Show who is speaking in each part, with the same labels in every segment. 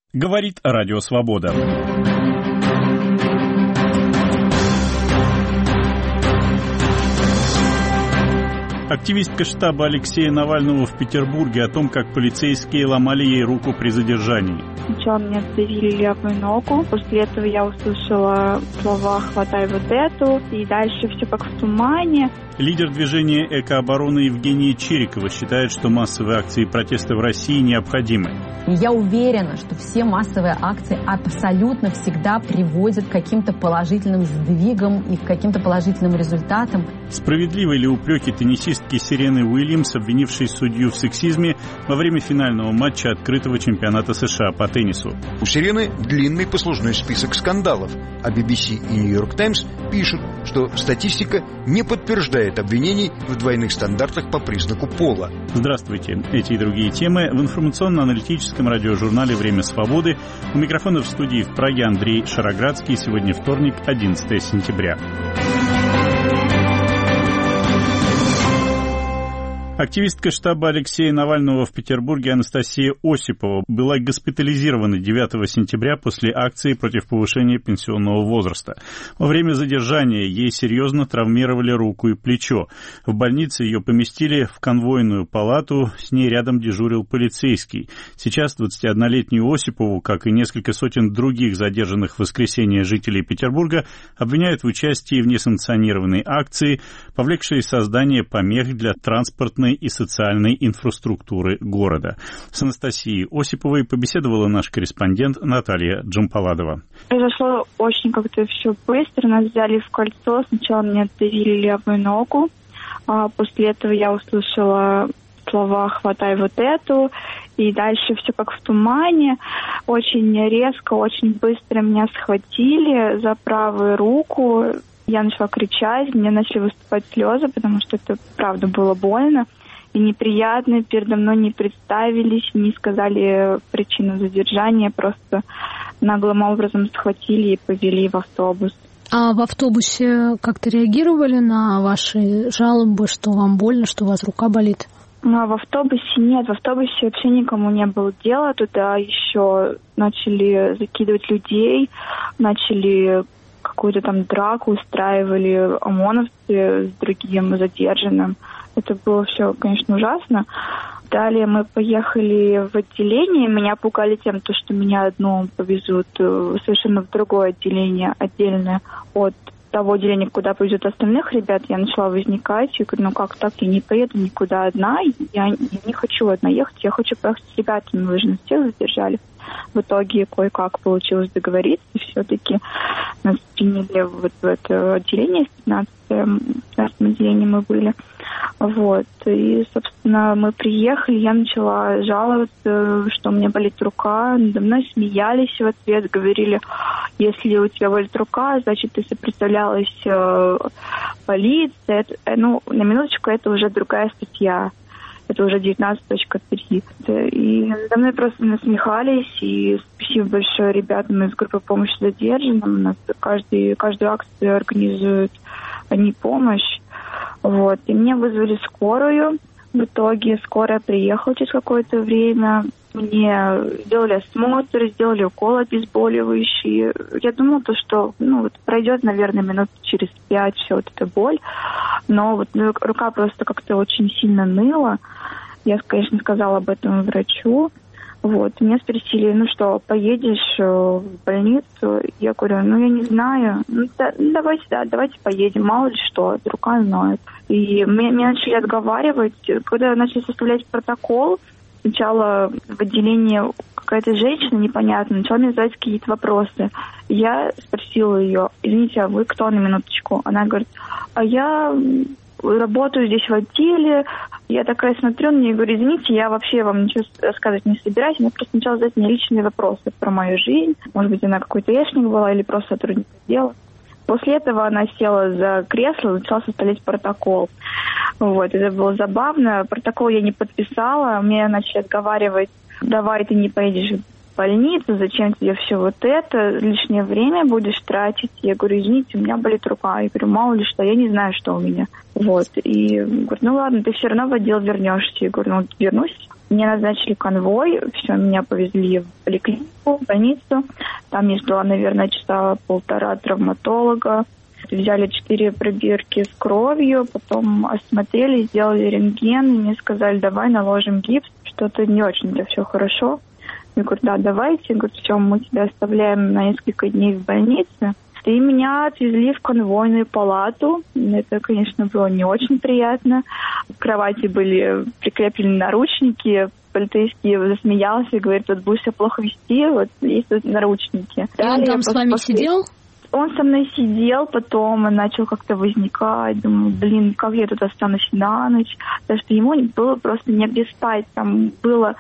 Speaker 1: Говорит Радио Свобода. Активистка штаба Алексея Навального в Петербурге о том, как полицейские ломали ей руку при задержании.
Speaker 2: Сначала мне отдавили левую ногу, после этого я услышала слова «хватай вот эту», и дальше все как в тумане.
Speaker 1: Лидер движения «Экооборона» Евгения Чирикова считает, что массовые акции протеста в России необходимы.
Speaker 3: Я уверена, что все массовые акции абсолютно всегда приводят к каким-то положительным сдвигам и к каким-то положительным результатам.
Speaker 1: Справедливы ли упреки теннисистки Серены Уильямс, обвинившей судью в сексизме во время финального матча открытого чемпионата США по теннису?
Speaker 4: У Серены длинный послужной список скандалов, а BBC и New York Times пишут, что статистика не подтверждает обвинений в двойных стандартах по признаку пола.
Speaker 1: Здравствуйте. Эти и другие темы в информационно-аналитическом радиожурнале «Время свободы». У микрофона в студии в Праге Андрей Шароградский. Сегодня вторник, 11 сентября. Активистка штаба Алексея Навального в Петербурге Анастасия Осипова была госпитализирована 9 сентября после акции против повышения пенсионного возраста. Во время задержания ей серьезно травмировали руку и плечо. В больнице ее поместили в конвойную палату, с ней рядом дежурил полицейский. Сейчас 21-летнюю Осипову, как и несколько сотен других задержанных в воскресенье жителей Петербурга, обвиняют в участии в несанкционированной акции, повлекшей создание помех для транспортной и социальной инфраструктуры города. С Анастасией Осиповой побеседовала наш корреспондент Наталья Джампаладова.
Speaker 2: Произошло очень как-то все быстро. Нас взяли в кольцо. Сначала мне отдавили левую ногу. После этого я услышала слова «хватай вот эту». И дальше все как в тумане. Очень резко, очень быстро меня схватили за правую руку. Я начала кричать, мне начали выступать слезы, потому что это, правда, было больно и неприятно. Передо мной не представились, не сказали причину задержания, просто наглым образом схватили и повели в автобус.
Speaker 5: А в автобусе как-то реагировали на ваши жалобы, что вам больно, что у вас рука болит?
Speaker 2: Ну, а в автобусе нет, в автобусе вообще никому не было дела. Туда еще начали закидывать людей, начали какую-то там драку устраивали ОМОНовцы с другим задержанным. Это было все, конечно, ужасно. Далее мы поехали в отделение. Меня пугали тем, что меня одну повезут совершенно в другое отделение, отдельное от того отделения, куда повезут остальных ребят. Я начала возникать. Я говорю, как так? Я не поеду никуда одна. Я не хочу одна ехать. Я хочу поехать с ребятами. Вы же нас всех задержали. В итоге кое-как получилось договориться. Все-таки нас приняли вот в это отделение, в 15-м отделении мы были. Вот. И, собственно, мы приехали, я начала жаловаться, что у меня болит рука. Надо мной смеялись в ответ, говорили, если у тебя болит рука, значит, ты сопротивлялась полиции. На минуточку, это уже другая статья. Это уже 19.3. И надо мной просто насмехались. И спасибо большое ребятам из группы помощи задержанным. У нас каждую акцию организуют они помощь. Вот. И мне вызвали скорую. В итоге скорая приехала через какое-то время. Мне сделали осмотр, сделали укол обезболивающий. Я думала, что пройдет, наверное, минут через 5 все вот эта боль. Но рука просто как-то очень сильно ныла. Я, конечно, сказала об этом врачу. Вот. Меня спросили, поедешь в больницу? Я говорю, я не знаю. Давайте поедем, мало ли что, рука ноет. И меня начали отговаривать. Когда начали составлять протокол, сначала в отделении какая-то женщина непонятная начала мне задать какие-то вопросы. Я спросила ее, извините, а вы кто, на минуточку? Она говорит, а я работаю здесь в отделе. Я такая смотрю на нее и говорю, извините, я вообще вам ничего рассказывать не собираюсь. Она просто начала задать мне личные вопросы про мою жизнь. Может быть, она какой-то эшник была или просто сотрудник отдела. После этого она села за кресло и начала составлять протокол. Вот, это было забавно. Протокол я не подписала. Меня начали отговаривать, давай ты не поедешь в больницу, зачем тебе все вот это, лишнее время будешь тратить. Я говорю, извините, у меня болит рука. Я говорю, мало ли что, я не знаю, что у меня. Вот, и говорю, ладно, ты все равно в отдел вернешься. Я говорю, вернусь. Мне назначили конвой, все, меня повезли в поликлинику, в больницу. Там я ждала, наверное, часа полтора травматолога. Взяли 4 пробирки с кровью, потом осмотрели, сделали рентген, и мне сказали, давай наложим гипс, что-то не очень, да, все хорошо. Я говорю, да, давайте. Я говорю, все, мы тебя оставляем на несколько дней в больнице. И меня отвезли в конвойную палату. Это, конечно, было не очень приятно. К кровати были прикреплены наручники. Полицейский засмеялся и говорит, вот будешь себя плохо вести, вот есть тут наручники.
Speaker 5: И он там с вами сидел?
Speaker 2: Он со мной сидел, потом начал как-то возникать. Думаю, блин, как я тут останусь на ночь? Потому что ему было просто негде спать. Там было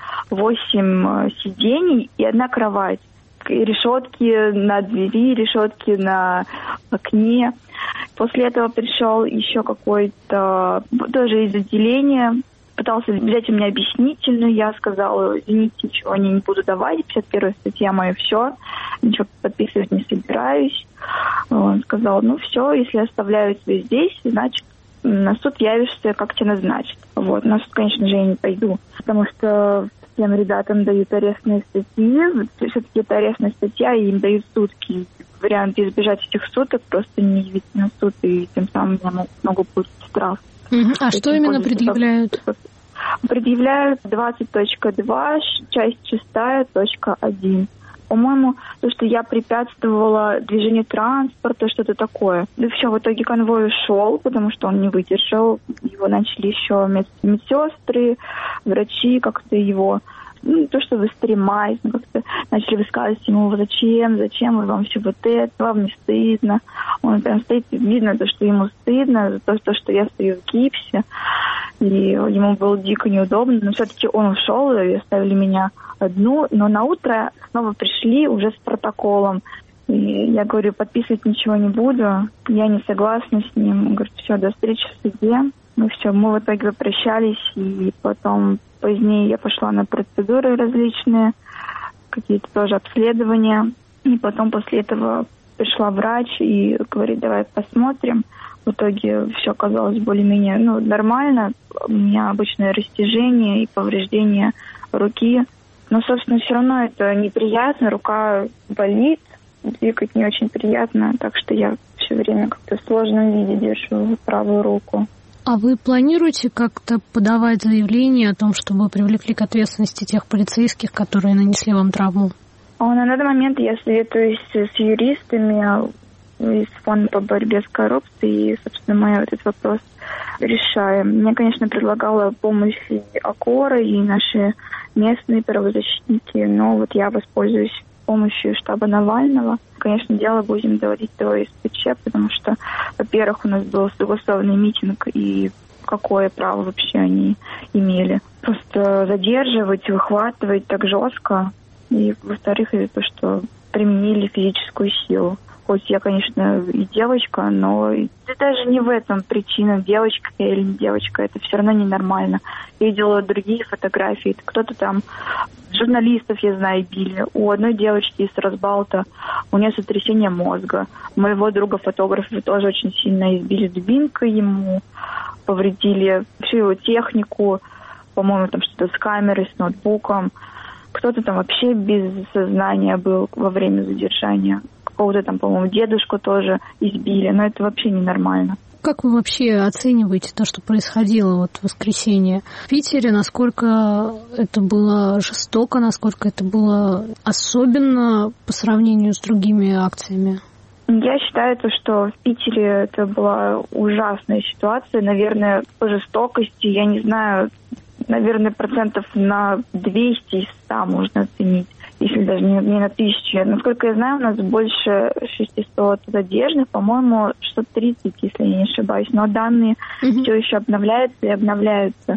Speaker 2: 8 сидений и 1 кровать. И решетки на двери, решетки на окне. После этого пришел еще какой-то, тоже из отделения, пытался взять у меня объяснительную. Я сказала, извините, ничего не буду давать, 51-я статья моя, все, ничего подписывать не собираюсь. Он сказал, ну все, если оставляю тебя здесь, значит, на суд явишься, как тебя назначат. Вот, на суд, конечно же, я не пойду, потому что всем ребятам дают арестные статьи, все-таки это арестная статья, и им дают сутки. Вариант избежать этих суток, просто не явиться на суд, и тем самым меня могут быть штраф.
Speaker 5: А что именно предъявляют?
Speaker 2: Предъявляют 20.2, часть 6.1. По-моему, то, что я препятствовала движению транспорта, что-то такое. И все, в итоге конвой ушел, потому что он не выдержал. Его начали еще медсестры, врачи как-то его... Ну, то, что вы стремаете, как-то начали высказывать ему, зачем вам все вот это, вам не стыдно. Он прям стоит, видно, то, что ему стыдно за то, что я стою в гипсе, и ему было дико неудобно, но все-таки он ушел, и оставили меня одну, но на утро снова пришли уже с протоколом. И я говорю, подписывать ничего не буду, я не согласна с ним. Он говорит, все, до встречи в суде. Ну все, мы в итоге попрощались, и потом позднее я пошла на процедуры различные, какие-то тоже обследования. И потом после этого пришла врач и говорит, давай посмотрим. В итоге все оказалось более-менее нормально. У меня обычное растяжение и повреждение руки. Но, собственно, все равно это неприятно, рука болит, двигать не очень приятно. Так что я все время как-то в сложном виде держу правую руку.
Speaker 5: А вы планируете как-то подавать заявление о том, чтобы вы привлекли к ответственности тех полицейских, которые нанесли вам травму?
Speaker 2: На данный момент я советуюсь с юристами из Фонда по борьбе с коррупцией, и, собственно, мы этот вопрос решаем. Мне, конечно, предлагала помощь и ОКОРа, и наши местные правозащитники, но вот я воспользуюсь помощью штаба Навального. Конечно, дело будем доводить до СПЧ, потому что, во-первых, у нас был согласованный митинг, и какое право вообще они имели. Просто задерживать, выхватывать так жестко. И, во-вторых, это то, что применили физическую силу. Хоть я, конечно, и девочка, но даже не в этом причина, девочка я или не девочка, это все равно ненормально. Я видела другие фотографии, кто-то там, журналистов, я знаю, били. У одной девочки из Разбалта, у нее сотрясение мозга. Моего друга-фотографа тоже очень сильно избили дубинкой ему, повредили всю его технику, по-моему, там что-то с камерой, с ноутбуком. Кто-то там вообще без сознания был во время задержания. Какого-то там, по-моему, дедушку тоже избили, но это вообще ненормально.
Speaker 5: Как вы вообще оцениваете то, что происходило вот в воскресенье в Питере? Насколько это было жестоко, насколько это было особенно по сравнению с другими акциями?
Speaker 2: Я считаю, что в Питере это была ужасная ситуация. Наверное, по жестокости, я не знаю, наверное, процентов на 200 из 100 можно оценить, если даже не на 1000. Насколько я знаю, у нас больше 600 задержанных, по-моему, 630, если я не ошибаюсь. Но данные все еще обновляются и обновляются.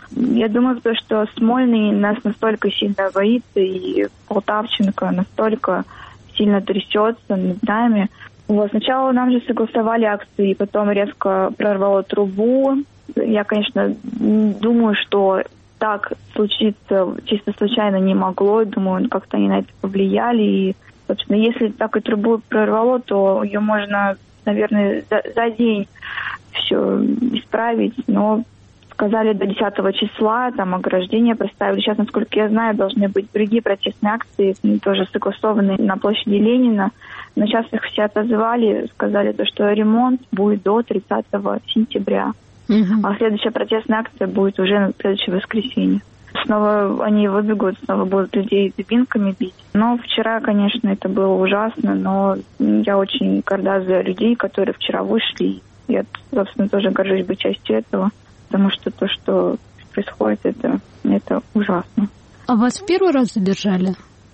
Speaker 2: Я думаю, что Смольный нас настолько сильно боится, и Полтавченко настолько сильно трясется над нами. Вот. Сначала нам же согласовали акции, потом резко прорвало трубу. Я, конечно, думаю, что так случиться чисто случайно не могло. Думаю, как-то они на это повлияли. И, собственно, если так и трубу прорвало, то ее можно, наверное, за день все исправить. Но Сказали до 10 числа, там ограждение поставили. Сейчас, насколько я знаю, должны быть другие протестные акции, тоже согласованные на площади Ленина. Но сейчас их все отозвали, сказали, что ремонт будет до 30 сентября. А следующая протестная акция будет уже на следующее воскресенье. Снова они выбегут, снова будут людей дубинками бить. Но вчера, конечно, это было ужасно, но я очень горда за людей, которые вчера вышли. Я, собственно, тоже горжусь быть частью этого. Потому что то, что происходит, это ужасно.
Speaker 5: А вас в первый раз задержали?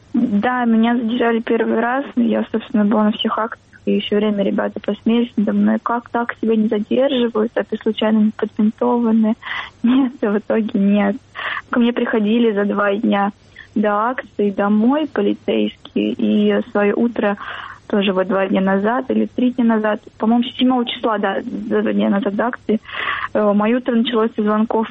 Speaker 2: Да, меня задержали первый раз. Я, собственно, была на всех акциях. И все время ребята посмеялись надо мной. Как так тебя не задерживают? А ты случайно не подпинтованный? Нет, в итоге нет. Ко мне приходили за 2 дня до акции домой полицейские. И свое утро тоже 2 дня назад или 3 дня назад, по-моему, 7 числа, да, 2 дня назад до акции, мое утро началось со звонков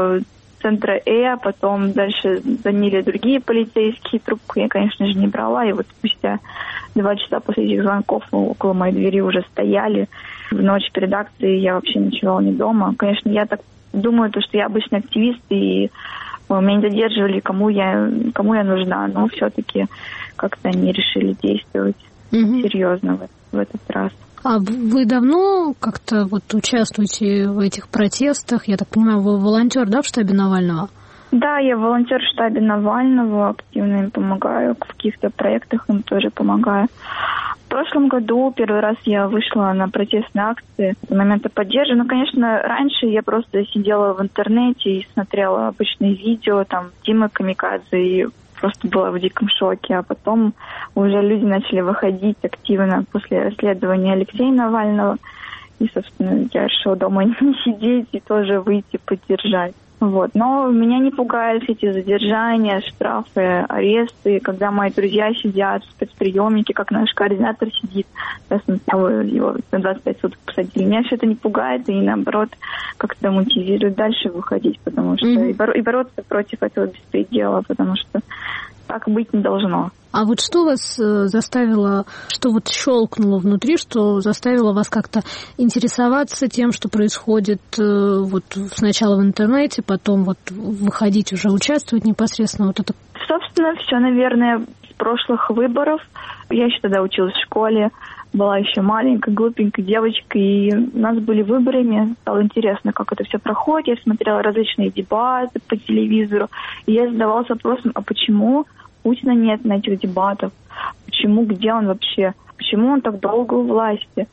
Speaker 2: центра потом дальше звонили другие полицейские, трубку я, конечно же, не брала, и вот спустя 2 часа после этих звонков около моей двери уже стояли. В ночь перед акцией я вообще ночевала не дома. Конечно, я так думаю, что я обычный активист, и меня не задерживали, кому я нужна, но все-таки как-то они решили действовать серьезно в этот раз.
Speaker 5: А вы давно как-то участвуете в этих протестах? Я так понимаю, вы волонтер, да, в штабе Навального?
Speaker 2: Да, я волонтер в штабе Навального, активно им помогаю, в каких-то проектах им тоже помогаю. В прошлом году первый раз я вышла на протестные акции момента поддержки. Ну, конечно, раньше я просто сидела в интернете и смотрела обычные видео, там, Димы Камикадзе, и просто была в диком шоке. А потом уже люди начали выходить активно после расследования Алексея Навального. И, собственно, я решила дома не сидеть и тоже выйти поддержать. Вот. Но меня не пугают эти задержания, штрафы, аресты. Когда мои друзья сидят в спецприемнике, как наш координатор сидит, сейчас его на 25 суток посадили. Меня все это не пугает и, наоборот, как-то мотивирует дальше выходить, потому что и бороться против этого беспредела, потому что так быть не должно.
Speaker 5: А вот что вас заставило, что щелкнуло внутри, что заставило вас как-то интересоваться тем, что происходит сначала в интернете, потом выходить уже участвовать непосредственно это?
Speaker 2: Собственно, все, наверное, с прошлых выборов. Я еще тогда училась в школе, была еще маленькой, глупенькой девочкой, и у нас были выборы, мне стало интересно, как это все проходит. Я смотрела различные дебаты по телевизору, и я задавалась вопросом, а почему Путина нет на этих дебатах? Почему, где он вообще? Почему он так долго у власти?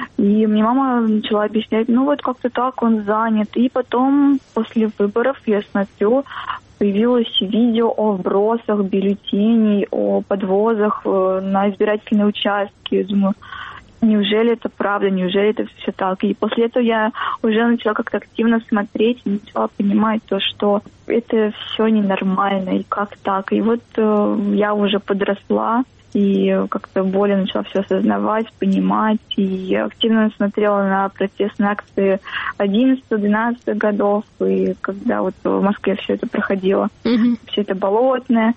Speaker 2: И мне мама начала объяснять, как-то так, он занят. И потом, после выборов, я смотрю, появилось видео о вбросах бюллетеней, о подвозах на избирательные участки. Я думаю, неужели это правда, неужели это все так? И после этого я уже начала как-то активно смотреть, и начала понимать что это все ненормально, и как так. И я уже подросла, и как-то более начала все осознавать, понимать, и активно смотрела на протестные акции 11-12 годов, и когда в Москве все это проходило, все это болотное.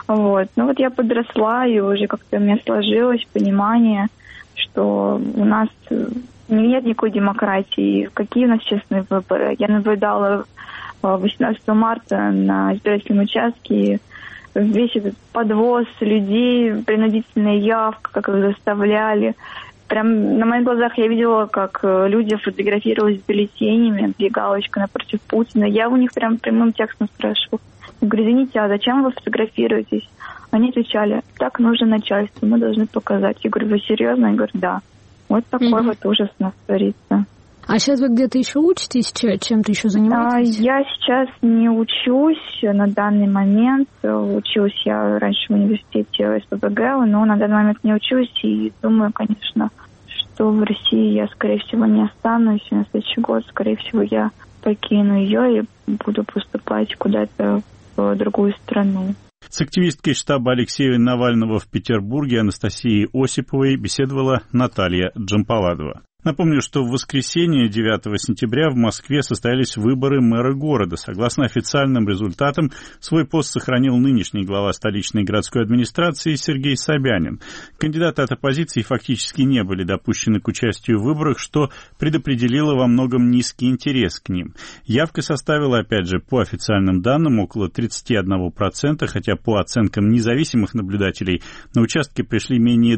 Speaker 2: Я подросла, и уже как-то у меня сложилось понимание, что у нас нет никакой демократии, какие у нас честные выборы. Я наблюдала 18 марта на избирательном участке весь этот подвоз людей, принудительная явка, как их заставляли. Прям на моих глазах я видела, как люди фотографировались с бюллетенями, две галочки напротив Путина. Я у них прям прямым текстом спрашивала. Я говорю, извините, а зачем вы фотографируетесь? Они отвечали, так нужно начальству, мы должны показать. Я говорю, вы серьезно? Я говорю, да. Вот такой ужас у нас творится.
Speaker 5: А сейчас вы где-то еще учитесь, чем-то еще занимаетесь?
Speaker 2: Я сейчас не учусь на данный момент. Училась я раньше в университете СПбГ, но на данный момент не учусь. И думаю, конечно, что в России я, скорее всего, не останусь. И на следующий год, скорее всего, я покину ее и буду поступать куда-то в другую страну.
Speaker 1: С активисткой штаба Алексея Навального в Петербурге Анастасией Осиповой беседовала Наталья Джампаладова. Напомню, что в воскресенье 9 сентября в Москве состоялись выборы мэра города. Согласно официальным результатам, свой пост сохранил нынешний глава столичной городской администрации Сергей Собянин. Кандидаты от оппозиции фактически не были допущены к участию в выборах, что предопределило во многом низкий интерес к ним. Явка составила, опять же, по официальным данным, около 31%, хотя по оценкам независимых наблюдателей на участке пришли менее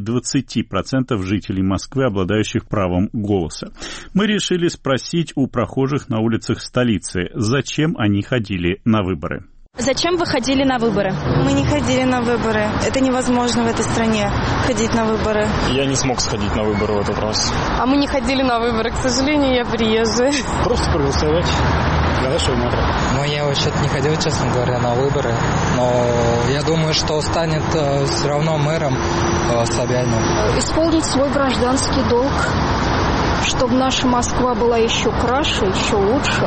Speaker 1: 20% жителей Москвы, обладающих правом голоса. Мы решили спросить у прохожих на улицах столицы, зачем они ходили на выборы.
Speaker 6: Зачем вы ходили на выборы?
Speaker 7: Мы не ходили на выборы. Это невозможно в этой стране ходить на выборы.
Speaker 8: Я не смог сходить на выборы в этот раз.
Speaker 9: А мы не ходили на выборы, к сожалению, я приезжая.
Speaker 8: Просто проголосовать. Хорошо, мэра.
Speaker 10: Ну, я вообще-то не ходил, честно говоря, на выборы. Но я думаю, что станет все равно мэром Собянин.
Speaker 11: Исполнить свой гражданский долг, чтобы наша Москва была еще краше, еще лучше.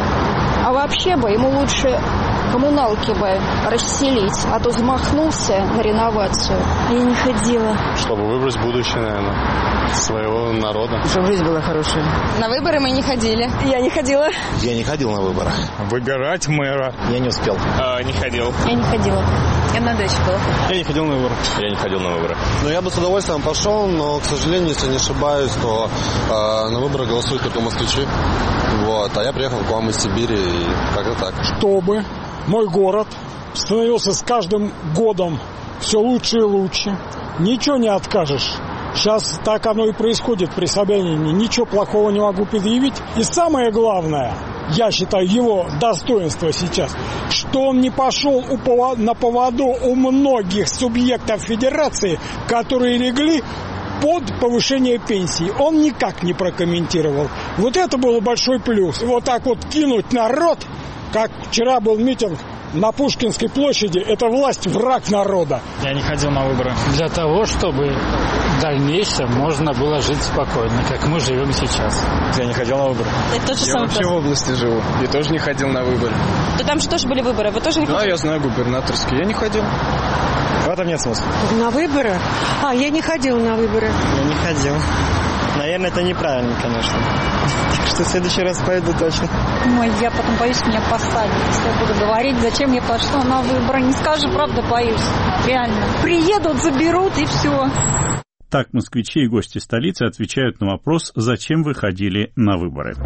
Speaker 11: А вообще бы ему лучше коммуналки бы расселить, а то замахнулся на реновацию.
Speaker 7: Я не ходила.
Speaker 8: Чтобы выбрать будущее, наверное, своего народа.
Speaker 7: Чтобы жизнь была хорошая.
Speaker 9: На выборы мы не ходили.
Speaker 7: Я не ходила.
Speaker 12: Я не ходил на выборы.
Speaker 8: Выбирать мэра.
Speaker 12: Я не успел.
Speaker 8: Не ходил.
Speaker 7: Я не ходила.
Speaker 9: Я на даче была.
Speaker 8: Я не ходил на выборы.
Speaker 12: Я не ходил на выборы.
Speaker 13: Ну, я бы с удовольствием пошел, но, к сожалению, если не ошибаюсь, то на выборы голосуют только москвичи. Вот. А я приехал к вам из Сибири, и как-то так.
Speaker 14: Чтобы мой город становился с каждым годом все лучше и лучше. Ничего не откажешь. Сейчас так оно и происходит при Собянине. Ничего плохого не могу предъявить. И самое главное, я считаю, его достоинство сейчас, что он не пошел на поводу у многих субъектов федерации, которые легли под повышение пенсии. Он никак не прокомментировал. Вот это был большой плюс. Вот так вот кинуть народ, как вчера был митинг на Пушкинской площади, это власть враг народа.
Speaker 8: Я не ходил на выборы. Для того, чтобы в дальнейшем можно было жить спокойно, как мы живем сейчас. Я не ходил на выборы.
Speaker 7: Это тот же
Speaker 8: я
Speaker 7: самый
Speaker 8: вообще
Speaker 7: вопрос.
Speaker 8: в области живу и тоже не ходил на выборы.
Speaker 6: Да там же тоже были выборы, вы тоже не ходили?
Speaker 8: Да, я знаю, губернаторские. Я не ходил. В этом нет смысла.
Speaker 7: На выборы? Я не ходила на выборы.
Speaker 8: Я не ходил. Наверное, это неправильно, конечно. Так что в следующий раз пойду точно.
Speaker 11: Ой, я потом боюсь, меня посадят. Если я буду говорить, зачем я пошла на выборы. Не скажу, правда, боюсь. Реально. Приедут, заберут и все.
Speaker 1: Так москвичи и гости столицы отвечают на вопрос, зачем вы ходили на выборы.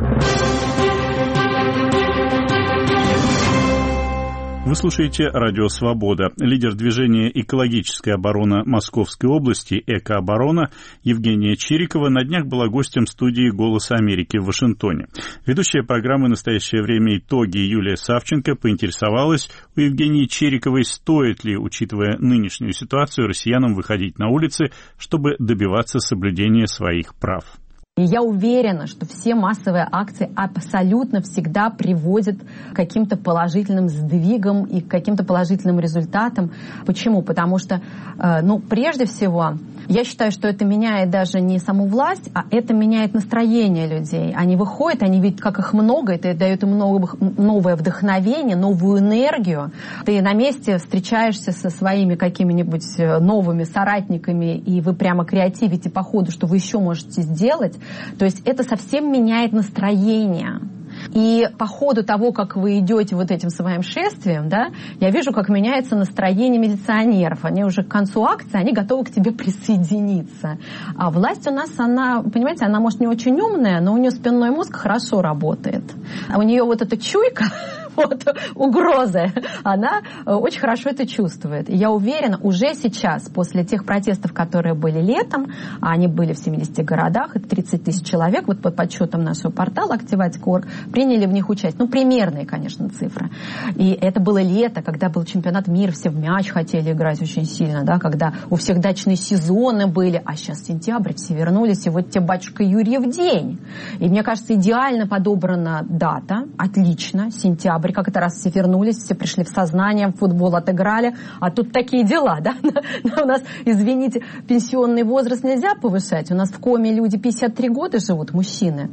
Speaker 1: Вы слушаете «Радио Свобода». Лидер движения «Экологическая оборона Московской области» «Экооборона» Евгения Чирикова на днях была гостем студии «Голоса Америки» в Вашингтоне. Ведущая программы «Настоящее время. Итоги» Юлия Савченко поинтересовалась у Евгении Чириковой, стоит ли, учитывая нынешнюю ситуацию, россиянам выходить на улицы, чтобы добиваться соблюдения своих прав.
Speaker 3: И я уверена, что все массовые акции абсолютно всегда приводят к каким-то положительным сдвигам и к каким-то положительным результатам. Почему? Потому что, прежде всего, я считаю, что это меняет даже не саму власть, а это меняет настроение людей. Они выходят, они видят, как их много, это дает им новое вдохновение, новую энергию. Ты на месте встречаешься со своими какими-нибудь новыми соратниками, и вы прямо креативите по ходу, что вы еще можете сделать. То есть это совсем меняет настроение. И по ходу того, как вы идете вот этим своим шествием, да, я вижу, как меняется настроение милиционеров. Они уже к концу акции, они готовы к тебе присоединиться. А власть у нас, она, понимаете, она может не очень умная, но у нее спинной мозг хорошо работает. А у нее вот эта чуйка, вот, угрозы, она очень хорошо это чувствует. И я уверена, уже сейчас, после тех протестов, которые были летом, а они были в 70 городах, это 30 тысяч человек, вот по подсчетам нашего портала Активатик.орг, приняли в них участие. Примерные, конечно, цифры. И это было лето, когда был чемпионат мира, все в мяч хотели играть очень сильно, да, когда у всех дачные сезоны были, а сейчас сентябрь, все вернулись, и вот тебе батюшка Юрьев день. И мне кажется, идеально подобрана дата, отлично, сентябрь, как это раз все вернулись, все пришли в сознание, в футбол отыграли, а тут такие дела, да. У нас, извините, пенсионный возраст нельзя повышать, у нас в коме люди 53 года живут, мужчины.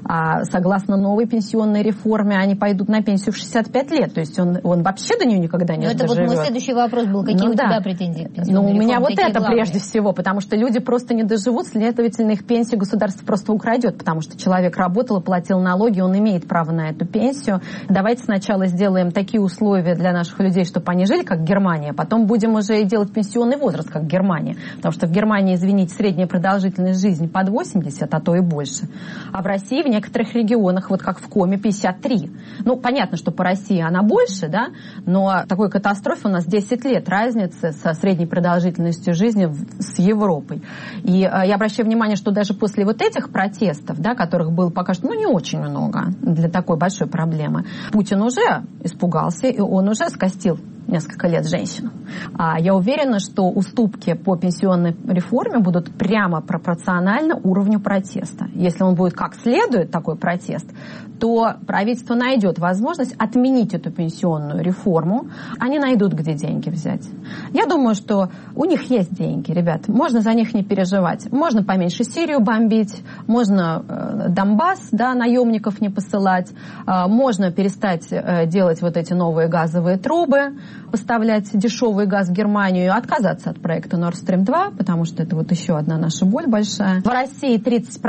Speaker 3: А согласно новой пенсионной реформе, они пойдут на пенсию в 65 лет. То есть он вообще до нее никогда не доживет.
Speaker 15: Это вот мой следующий вопрос был. Какие у тебя претензии к пенсионной реформе?
Speaker 3: У меня вот это
Speaker 15: главные?
Speaker 3: Прежде всего, потому что люди просто не доживут, следовательно, их пенсию государство просто украдет, потому что человек работал и платил налоги, он имеет право на эту пенсию. Давайте сначала сделаем такие условия для наших людей, чтобы они жили, как Германия, потом будем уже и делать пенсионный возраст, как Германия. Потому что в Германии, извините, средняя продолжительность жизни под 80, а то и больше. А в России в некоторых регионах, вот как в Коми, 53. Ну, понятно, что по России она больше, да, но такой катастрофе у нас 10 лет разницы со средней продолжительностью жизни с Европой. И я обращаю внимание, что даже после вот этих протестов, да, которых было пока что, не очень много для такой большой проблемы, Путин уже испугался, и он уже скостил несколько лет женщину. А я уверена, что уступки по пенсионной реформе будут прямо пропорционально уровню протеста. Если он будет как следует, такой протест, то правительство найдет возможность отменить эту пенсионную реформу. Они найдут, где деньги взять. Я думаю, что у них есть деньги, ребят. Можно за них не переживать. Можно поменьше Сирию бомбить, можно Донбасс, да, наемников не посылать, можно перестать делать вот эти новые газовые трубы, поставлять дешевый газ в Германию, отказаться от проекта Nord Stream 2, потому что это вот еще одна наша боль большая. В России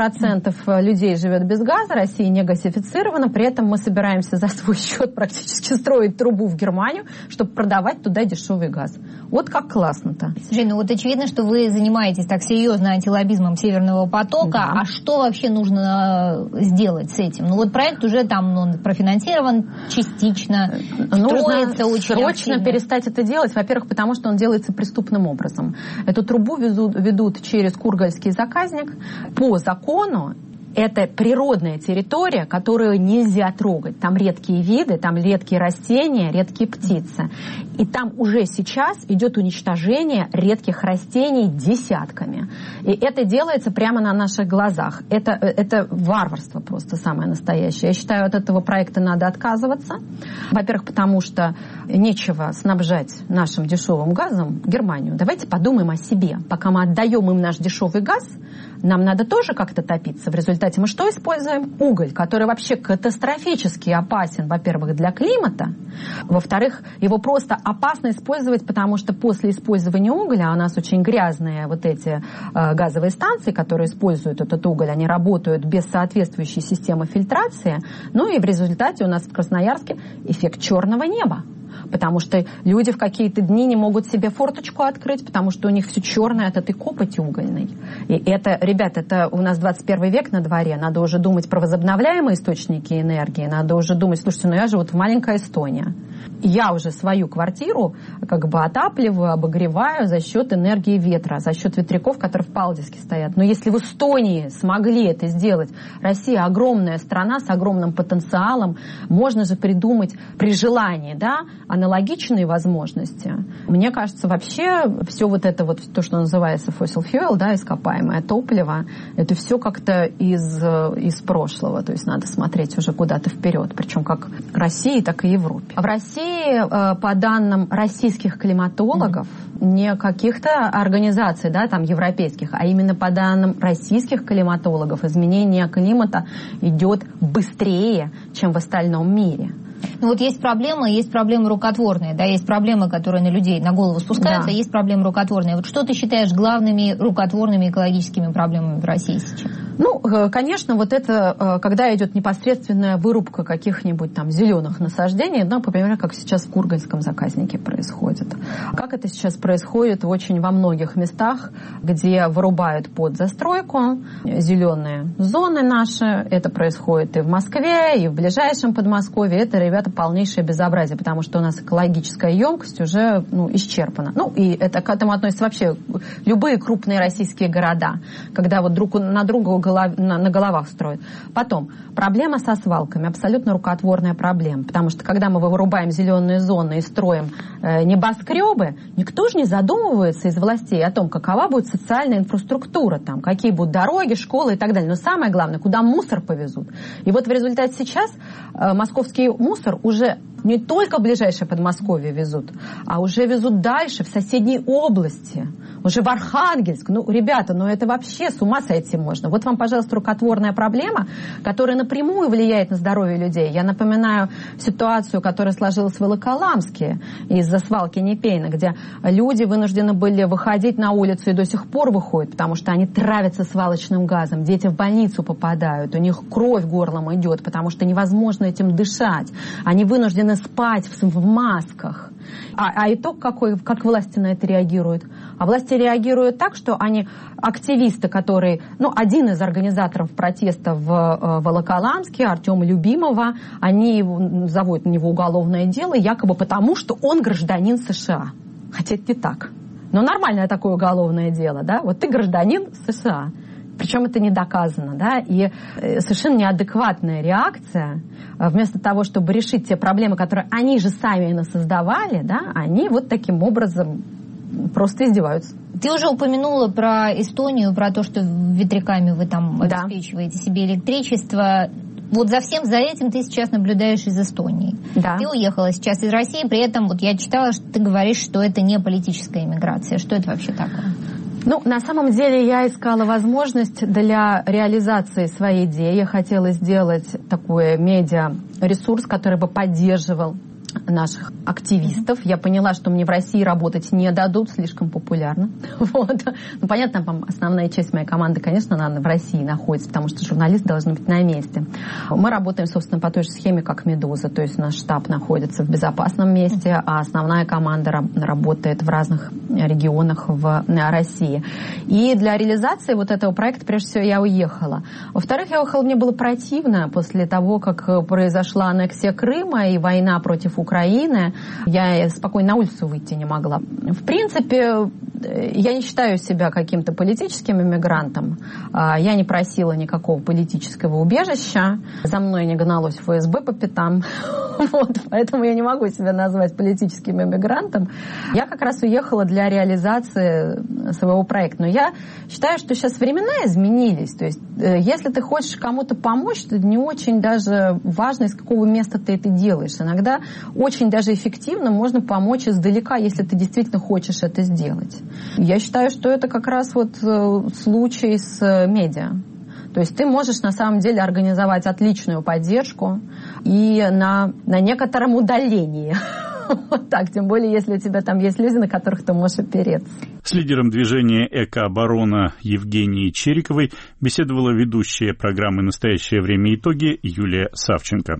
Speaker 3: 30% людей живет без газа, Россия не газифицирована, при этом мы собираемся за свой счет практически строить трубу в Германию, чтобы продавать туда дешевый газ. Вот как классно-то.
Speaker 15: Жень, вот очевидно, что вы занимаетесь так серьезно антилоббизмом Северного потока, да. А что вообще нужно сделать с этим? Вот проект уже там он профинансирован частично, строится очень
Speaker 3: срочно перестать это делать, во-первых, потому что он делается преступным образом. Эту трубу ведут через Кургальский заказник. По закону это природная территория, которую нельзя трогать. Там редкие виды, там редкие растения, редкие птицы. И там уже сейчас идет уничтожение редких растений десятками. И это делается прямо на наших глазах. Это варварство просто самое настоящее. Я считаю, от этого проекта надо отказываться. Во-первых, потому что нечего снабжать нашим дешевым газом Германию. Давайте подумаем о себе. Пока мы отдаем им наш дешевый газ, нам надо тоже как-то топиться. В результате мы что используем? Уголь, который вообще катастрофически опасен, во-первых, для климата. Во-вторых, его просто опасно использовать, потому что после использования угля, у нас очень грязные вот эти газовые станции, которые используют этот уголь, они работают без соответствующей системы фильтрации. Ну и в результате у нас в Красноярске эффект черного неба. Потому что люди в какие-то дни не могут себе форточку открыть, потому что у них все черное от этой копоти угольной. И это, ребят, это у нас 21 век на дворе, надо уже думать про возобновляемые источники энергии, надо уже думать, слушайте, я живу в маленькой Эстонии. Я уже свою квартиру как бы отапливаю, обогреваю за счет энергии ветра, за счет ветряков, которые в Палдиске стоят. Но если в Эстонии смогли это сделать, Россия огромная страна с огромным потенциалом, можно же придумать при желании, да, аналогичные возможности. Мне кажется, вообще все вот это вот, то, что называется fossil fuel, да, ископаемое топливо, это все как-то из прошлого. То есть надо смотреть уже куда-то вперед, причем как к России, так и Европе. В России, по данным российских климатологов, не каких-то организаций, да, там, европейских, а именно по данным российских климатологов, изменение климата идет быстрее, чем в остальном мире.
Speaker 15: Ну вот есть проблемы рукотворные, да, есть проблемы, которые на людей, на голову спускаются, да. Есть проблемы рукотворные. Вот что ты считаешь главными рукотворными экологическими проблемами в России сейчас?
Speaker 3: Ну, конечно, вот это, когда идет непосредственная вырубка каких-нибудь там зеленых насаждений, ну, например, как сейчас в Кургальском заказнике происходит. Как это сейчас происходит очень во многих местах, где вырубают под застройку зеленые зоны наши. Это происходит и в Москве, и в ближайшем Подмосковье. Это, ребята, полнейшее безобразие, потому что у нас экологическая емкость уже исчерпана. Ну, и это к этому относятся вообще любые крупные российские города, когда вот друг на друга на головах строят. Потом, проблема со свалками, абсолютно рукотворная проблема, потому что когда мы вырубаем зеленые зоны и строим небоскребы, никто же не задумывается из властей о том, какова будет социальная инфраструктура, там, какие будут дороги, школы и так далее. Но самое главное, куда мусор повезут. И вот в результате сейчас московский мусор уже Не только в ближайшее Подмосковье везут, а уже везут дальше, в соседней области, уже в Архангельск. Ну, ребята, ну это вообще с ума сойти можно. Вот вам, пожалуйста, рукотворная проблема, которая напрямую влияет на здоровье людей. Я напоминаю ситуацию, которая сложилась в Волоколамске из-за свалки Непейна, где люди вынуждены были выходить на улицу и до сих пор выходят, потому что они травятся свалочным газом. Дети в больницу попадают, у них кровь горлом идет, потому что невозможно этим дышать. Они вынуждены спать в масках. А итог какой? Как власти на это реагируют? А власти реагируют так, что они, активисты, которые, один из организаторов протеста в Волоколамске, Артема Любимова, они заводят на него уголовное дело, якобы потому, что он гражданин США. Хотя это не так. Но нормальное такое уголовное дело, да? Вот ты гражданин США. Причем это не доказано, да, и совершенно неадекватная реакция. Вместо того, чтобы решить те проблемы, которые они же сами создавали, да, они вот таким образом просто издеваются.
Speaker 15: Ты уже упомянула про Эстонию, про то, что ветряками вы там обеспечиваете себе электричество. Вот за всем за этим ты сейчас наблюдаешь из Эстонии.
Speaker 3: Да.
Speaker 15: Ты уехала сейчас из России, при этом вот я читала, что ты говоришь, что это не политическая иммиграция. Что это вообще такое?
Speaker 3: На самом деле я искала возможность для реализации своей идеи. Я хотела сделать такой медиа-ресурс, который бы поддерживал наших активистов. Я поняла, что мне в России работать не дадут, слишком популярно. Вот. Понятно, там основная часть моей команды, конечно, она в России находится, потому что журналисты должны быть на месте. Мы работаем, собственно, по той же схеме, как «Медуза», то есть наш штаб находится в безопасном месте, а основная команда работает в разных регионах в России. И для реализации вот этого проекта, прежде всего, я уехала. Во-вторых, я уехала, мне было противно после того, как произошла аннексия Крыма и война против Украины, я спокойно на улицу выйти не могла. В принципе, я не считаю себя каким-то политическим иммигрантом. Я не просила никакого политического убежища. За мной не гналось ФСБ по пятам. Вот, поэтому я не могу себя назвать политическим иммигрантом. Я как раз уехала для реализации своего проекта. Но я считаю, что сейчас времена изменились. То есть, если ты хочешь кому-то помочь, то не очень даже важно, из какого места ты это делаешь. Иногда очень даже эффективно можно помочь издалека, если ты действительно хочешь это сделать. Я считаю, что это как раз вот случай с медиа. То есть ты можешь на самом деле организовать отличную поддержку и на некотором удалении. Вот так, тем более, если у тебя там есть люди, на которых ты можешь опереться.
Speaker 1: С лидером движения «Экооборона» Евгенией Чериковой беседовала ведущая программы «Настоящее время. Итоги» Юлия Савченко.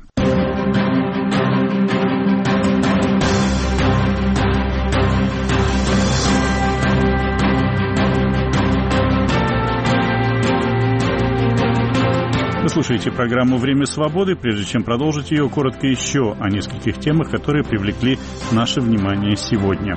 Speaker 1: Вы слушаете программу «Время свободы». Прежде чем продолжить ее, коротко еще о нескольких темах, которые привлекли наше внимание сегодня.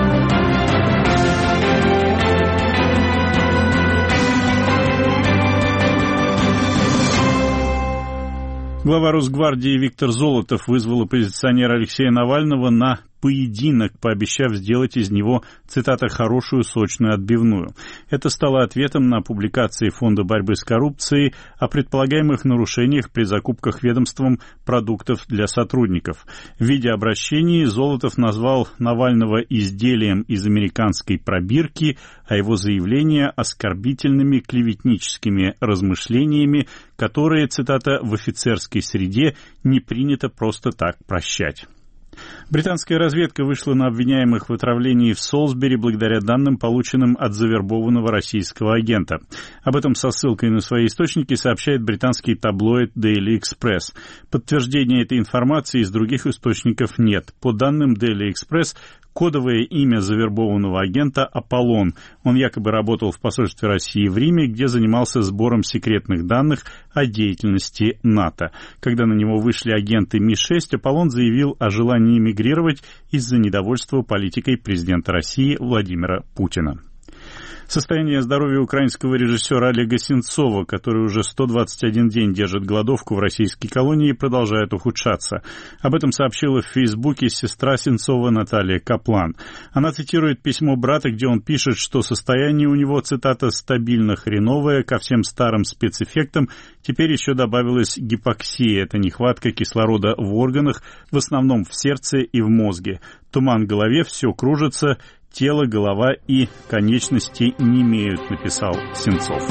Speaker 1: Глава Росгвардии Виктор Золотов вызвал оппозиционера Алексея Навального на поединок, пообещав сделать из него, цитата, «хорошую сочную отбивную». Это стало ответом на публикации Фонда борьбы с коррупцией о предполагаемых нарушениях при закупках ведомством продуктов для сотрудников. В виде обращений Золотов назвал Навального изделием из американской пробирки, а его заявления оскорбительными клеветническими размышлениями, которые, цитата, «в офицерской среде не принято просто так прощать». Британская разведка вышла на обвиняемых в отравлении в Солсбери благодаря данным, полученным от завербованного российского агента. Об этом со ссылкой на свои источники сообщает британский таблоид Daily Express. Подтверждения этой информации из других источников нет. По данным Daily Express, кодовое имя завербованного агента «Аполлон». Он якобы работал в посольстве России в Риме, где занимался сбором секретных данных о деятельности НАТО. Когда на него вышли агенты Ми-6, Аполлон заявил о желании эмигрировать из-за недовольства политикой президента России Владимира Путина. Состояние здоровья украинского режиссера Олега Сенцова, который уже 121 день держит голодовку в российской колонии, продолжает ухудшаться. Об этом сообщила в Фейсбуке сестра Сенцова Наталья Каплан. Она цитирует письмо брата, где он пишет, что состояние у него, цитата, «стабильно хреновое, ко всем старым спецэффектам теперь еще добавилась гипоксия, это нехватка кислорода в органах, в основном в сердце и в мозге. Туман в голове, все кружится, тело, голова и конечности немеют», написал Сенцов.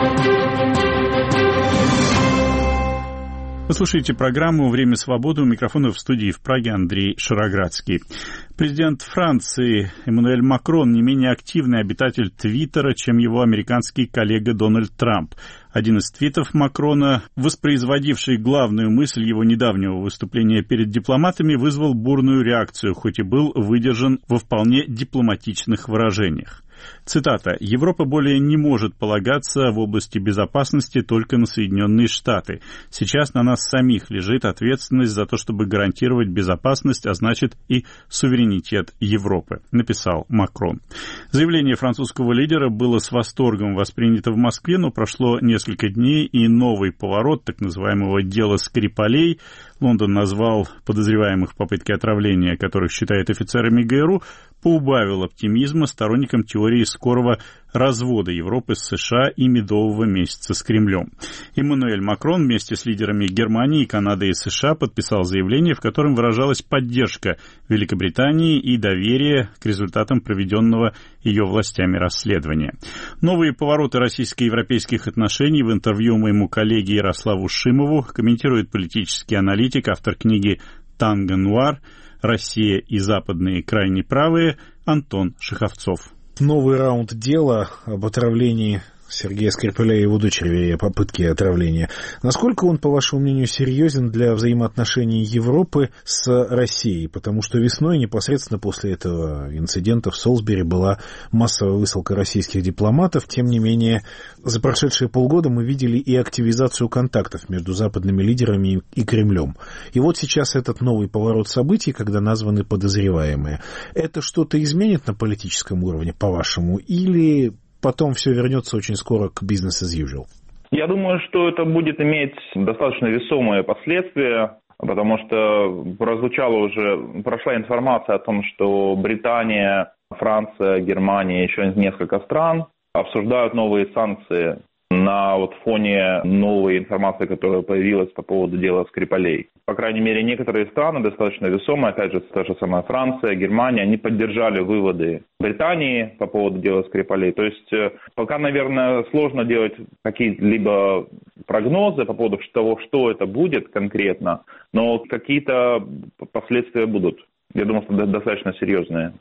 Speaker 1: Вы слушаете программу «Время свободы». У микрофона в студии в Праге Андрей Шароградский. Президент Франции Эммануэль Макрон не менее активный обитатель Твиттера, чем его американский коллега Дональд Трамп. Один из твитов Макрона, воспроизводивший главную мысль его недавнего выступления перед дипломатами, вызвал бурную реакцию, хоть и был выдержан во вполне дипломатичных выражениях. Цитата: «Европа более не может полагаться в области безопасности только на Соединенные Штаты. Сейчас на нас самих лежит ответственность за то, чтобы гарантировать безопасность, а значит и суверенитет Европы», написал Макрон. Заявление французского лидера было с восторгом воспринято в Москве, но прошло несколько дней, и новый поворот так называемого дела Скрипалей, Лондон назвал подозреваемых в попытке отравления, которых считает офицерами ГРУ, поубавил оптимизма сторонникам теории скорого развода Европы с США и медового месяца с Кремлем. Эммануэль Макрон вместе с лидерами Германии, Канады и США подписал заявление, в котором выражалась поддержка Великобритании и доверие к результатам проведенного ее властями расследования. Новые повороты российско-европейских отношений в интервью моему коллеге Ярославу Шимову комментирует политический аналитик, автор книги «Танго Нуар. Россия и западные крайне правые» Антон Шиховцов.
Speaker 16: Новый раунд дела об отравлении Сергея Скрипаля и его дочери, о попытке отравления. Насколько он, по вашему мнению, серьезен для взаимоотношений Европы с Россией? Потому что весной, непосредственно после этого инцидента в Солсбери, была массовая высылка российских дипломатов. Тем не менее, за прошедшие полгода мы видели и активизацию контактов между западными лидерами и Кремлем. И вот сейчас этот новый поворот событий, когда названы подозреваемые. Это что-то изменит на политическом уровне, по-вашему, или потом все вернется очень скоро к business as usual?
Speaker 17: Я думаю, что это будет иметь достаточно весомые последствия, потому что прошла информация о том, что Британия, Франция, Германия, еще несколько стран обсуждают новые санкции на фоне новой информации, которая появилась по поводу дела Скрипалей. По крайней мере, некоторые страны достаточно весомые, опять же, та же самая Франция, Германия, они поддержали выводы Британии по поводу дела Скрипалей. То есть пока, наверное, сложно делать какие-либо прогнозы по поводу того, что это будет конкретно, но какие-то последствия будут. Я думаю, что достаточно серьезные.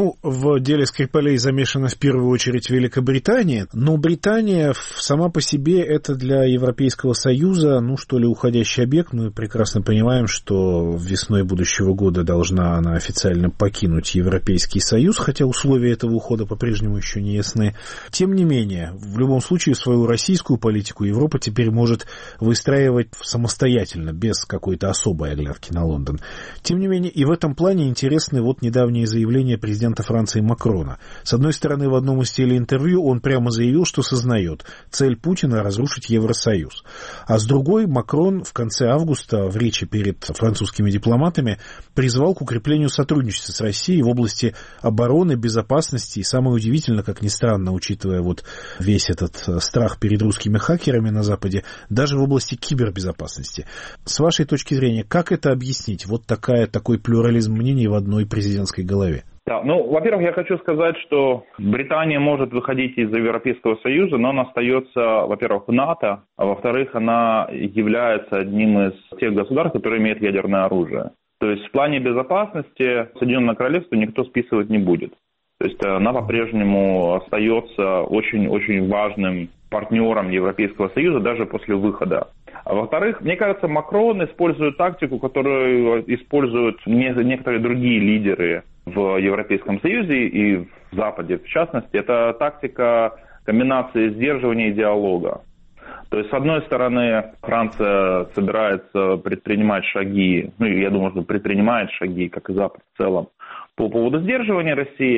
Speaker 16: В деле Скрипалей замешана в первую очередь Великобритания, но Британия сама по себе это для Европейского Союза, уходящий объект. Мы прекрасно понимаем, что весной будущего года должна она официально покинуть Европейский Союз, хотя условия этого ухода по-прежнему еще не ясны. Тем не менее, в любом случае свою российскую политику Европа теперь может выстраивать самостоятельно, без какой-то особой оглядки на Лондон. Тем не менее, и в этом плане интересны недавние заявления президента Франции Макрона. С одной стороны, в одном из телеинтервью он прямо заявил, что сознает цель Путина разрушить Евросоюз. А с другой, Макрон в конце августа в речи перед французскими дипломатами призвал к укреплению сотрудничества с Россией в области обороны, безопасности и, самое удивительное, как ни странно, учитывая весь этот страх перед русскими хакерами на Западе, даже в области кибербезопасности. С вашей точки зрения, как это объяснить? Такой плюрализм мнений в одной президентской голове.
Speaker 17: Да, во-первых, я хочу сказать, что Британия может выходить из Европейского Союза, но она остается, во-первых, в НАТО, а во-вторых, она является одним из тех государств, которые имеют ядерное оружие. То есть в плане безопасности Соединенное Королевство никто списывать не будет. То есть она по-прежнему остается очень-очень важным партнером Европейского Союза даже после выхода. А во-вторых, мне кажется, Макрон использует тактику, которую используют некоторые другие лидеры в Европейском Союзе и в Западе, в частности. Это тактика комбинации сдерживания и диалога. То есть, с одной стороны, Франция собирается предпринимать шаги, я думаю, что предпринимает шаги, как и Запад в целом, по поводу сдерживания России.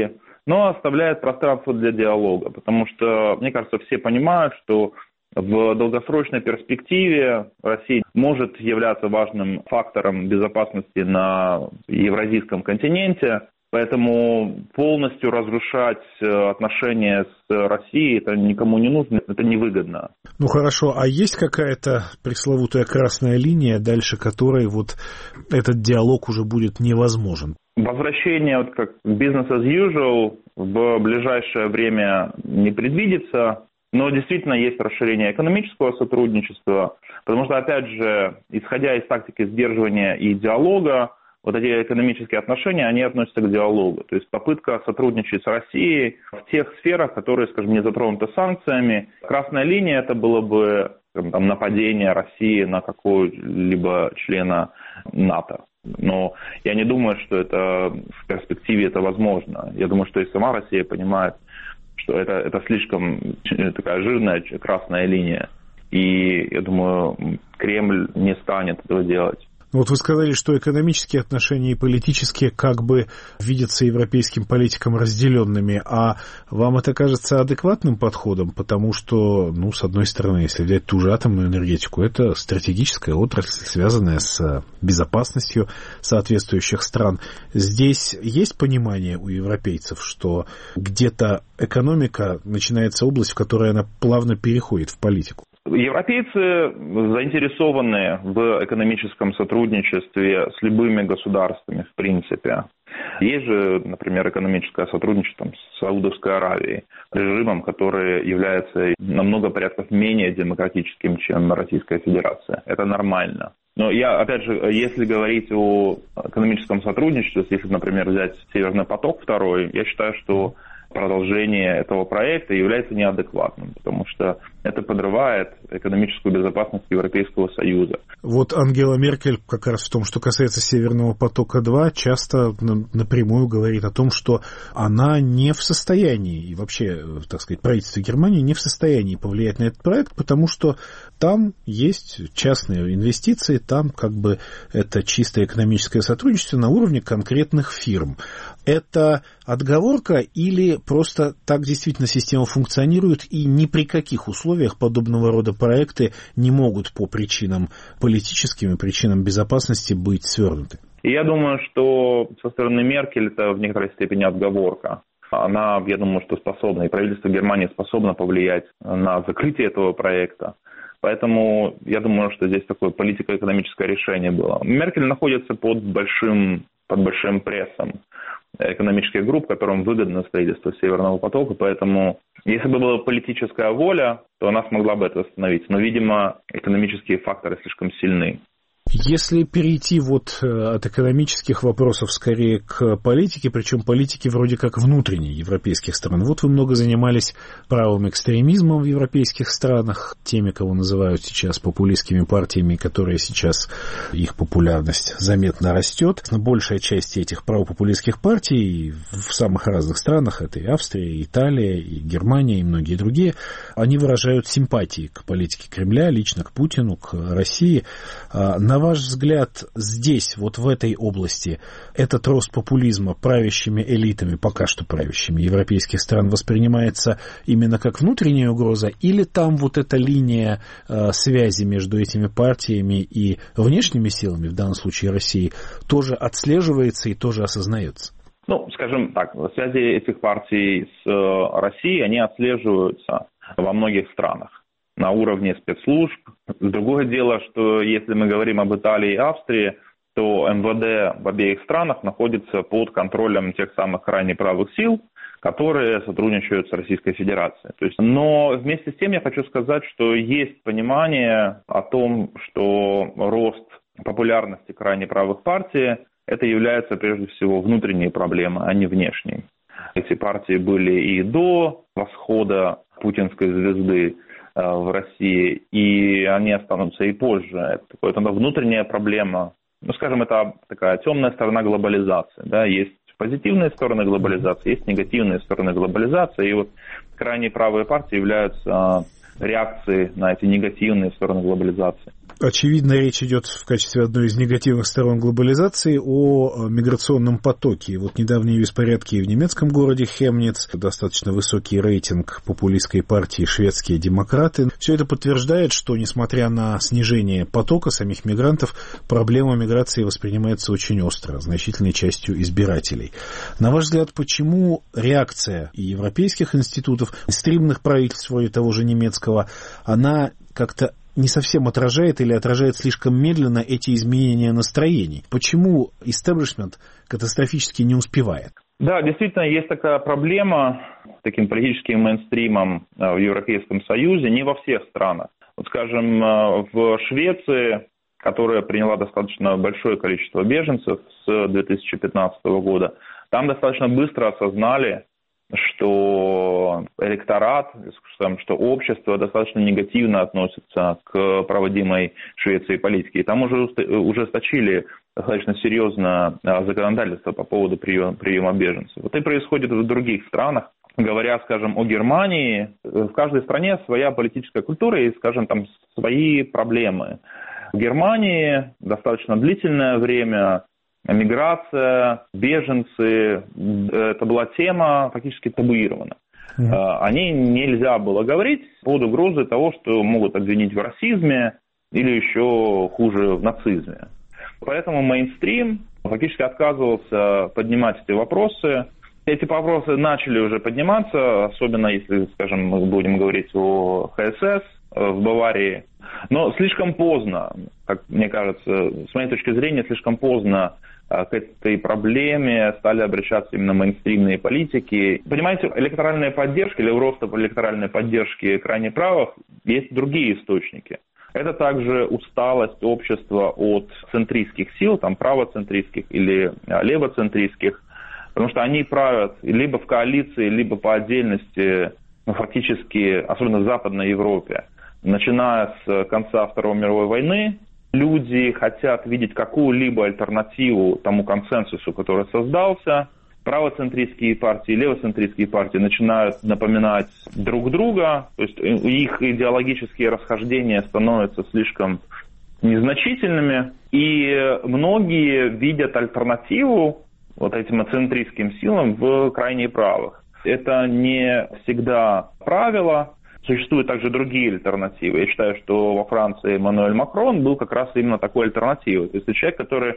Speaker 17: но оставляет пространство для диалога, потому что, мне кажется, все понимают, что в долгосрочной перспективе Россия может являться важным фактором безопасности на евразийском континенте, поэтому полностью разрушать отношения с Россией это никому не нужно, это невыгодно.
Speaker 16: Ну хорошо, а есть какая-то пресловутая красная линия, дальше которой вот этот диалог уже будет невозможен?
Speaker 17: Возвращение вот как business as usual в ближайшее время не предвидится. Но действительно есть расширение экономического сотрудничества, потому что, опять же, исходя из тактики сдерживания и диалога, вот эти экономические отношения, они относятся к диалогу. То есть попытка сотрудничать с Россией в тех сферах, которые, скажем, не затронуты санкциями. Красная линия – это было бы там, нападение России на какого-либо члена НАТО. Но я не думаю, что это в перспективе это возможно. Я думаю, что и сама Россия понимает, что это слишком такая жирная красная линия. И, я думаю, Кремль не станет этого делать.
Speaker 16: Вот вы сказали, что экономические отношения и политические как бы видятся европейским политикам разделенными. А вам это кажется адекватным подходом? Потому что, ну, с одной стороны, если взять ту же атомную энергетику, это стратегическая отрасль, связанная с безопасностью соответствующих стран. Здесь есть понимание у европейцев, что где-то экономика начинается область, в которой она плавно переходит в политику?
Speaker 17: Европейцы заинтересованы в экономическом сотрудничестве с любыми государствами, в принципе. Есть же, например, экономическое сотрудничество с Саудовской Аравией, режимом, который является на много порядков менее демократическим, чем Российская Федерация. Это нормально. Но опять же, если говорить о экономическом сотрудничестве, если, например, взять Северный поток-2, я считаю, что продолжение этого проекта является неадекватным, потому что это подрывает экономическую безопасность Европейского Союза.
Speaker 16: Вот Ангела Меркель как раз в том, что касается Северного потока-2, часто напрямую говорит о том, что она не в состоянии, и вообще, так сказать, правительство Германии не в состоянии повлиять на этот проект, потому что там есть частные инвестиции, там как бы это чисто экономическое сотрудничество на уровне конкретных фирм. Это отговорка или просто так действительно система функционирует, и ни при каких условиях подобного рода проекты не могут по причинам политическим и причинам безопасности быть свернуты?
Speaker 17: И я думаю, что со стороны Меркель это в некоторой степени отговорка. Она, я думаю, что способна, и правительство Германии способно повлиять на закрытие этого проекта. Поэтому я думаю, что здесь такое политико-экономическое решение было. Меркель находится под большим прессом экономических групп, которым выгодно строительство Северного потока, поэтому если бы была политическая воля, то она смогла бы это остановить. Но, видимо, экономические факторы слишком сильны.
Speaker 16: Если перейти вот от экономических вопросов скорее к политике, причем политике вроде как внутренней европейских стран. Вот вы много занимались правым экстремизмом в европейских странах, теми, кого называют сейчас популистскими партиями, которые сейчас, их популярность заметно растет. Большая часть этих правопопулистских партий в самых разных странах, это и Австрия, и Италия, и Германия, и многие другие, они выражают симпатии к политике Кремля, лично к Путину, к России. На ваш взгляд, здесь, вот в этой области, этот рост популизма правящими элитами, пока что правящими европейских стран, воспринимается именно как внутренняя угроза, или там вот эта линия связи между этими партиями и внешними силами, в данном случае России, тоже отслеживается и тоже осознается?
Speaker 17: Ну, скажем так, связи этих партий с Россией, они отслеживаются во многих странах на уровне спецслужб. Другое дело, что если мы говорим об Италии и Австрии, то МВД в обеих странах находится под контролем тех самых крайне правых сил, которые сотрудничают с Российской Федерацией. Но вместе с тем я хочу сказать, что есть понимание о том, что рост популярности крайне правых партий это является прежде всего внутренней проблемой, а не внешней. Эти партии были и до восхода путинской звезды в России, и они останутся и позже. Это внутренняя проблема. Ну, скажем, это такая темная сторона глобализации. Да? Есть позитивные стороны глобализации, есть негативные стороны глобализации. И вот крайне правые партии являются реакцией на эти негативные стороны глобализации.
Speaker 16: Очевидно, речь идет в качестве одной из негативных сторон глобализации о миграционном потоке. Вот недавние беспорядки в немецком городе Хемниц, достаточно высокий рейтинг популистской партии «Шведские демократы». Все это подтверждает, что, несмотря на снижение потока самих мигрантов, проблема миграции воспринимается очень остро, значительной частью избирателей. На ваш взгляд, почему реакция и европейских институтов, и стримных правительств, вроде того же немецкого, она как-то не совсем отражает или отражает слишком медленно эти изменения настроений? Почему истеблишмент катастрофически не успевает?
Speaker 17: Да, действительно, есть такая проблема с таким политическим мейнстримом в Европейском Союзе, не во всех странах. Вот, скажем, в Швеции, которая приняла достаточно большое количество беженцев с 2015 года, там достаточно быстро осознали, что электорат, что общество достаточно негативно относится к проводимой Швецией политике. И там уже ужесточили достаточно серьезно законодательство по поводу приема беженцев. Вот и происходит в других странах. Говоря, скажем, о Германии, в каждой стране своя политическая культура и, скажем, там свои проблемы. В Германии достаточно длительное время миграция, беженцы, это была тема фактически табуирована. О ней нельзя было говорить под угрозой того, что могут обвинить в расизме или еще хуже в нацизме. Поэтому мейнстрим фактически отказывался поднимать эти вопросы. Эти вопросы начали уже подниматься, особенно если, скажем, мы будем говорить о ХСС в Баварии. Но слишком поздно, как мне кажется, с моей точки зрения, слишком поздно к этой проблеме стали обращаться именно мейнстримные политики. Понимаете, электоральная поддержка или рост электоральной поддержки крайне правых есть другие источники. Это также усталость общества от центристских сил, там правоцентристских или левоцентристских, потому что они правят либо в коалиции, либо по отдельности, фактически, особенно в Западной Европе. Начиная с конца Второй мировой войны, люди хотят видеть какую-либо альтернативу тому консенсусу, который создался. Правоцентристские партии, левоцентристские партии начинают напоминать друг друга, то есть их идеологические расхождения становятся слишком незначительными, и многие видят альтернативу вот этим центристским силам в крайне правых. Это не всегда правило. Существуют также другие альтернативы. Я считаю, что во Франции Эммануэль Макрон был как раз именно такой альтернативой. То есть это человек, который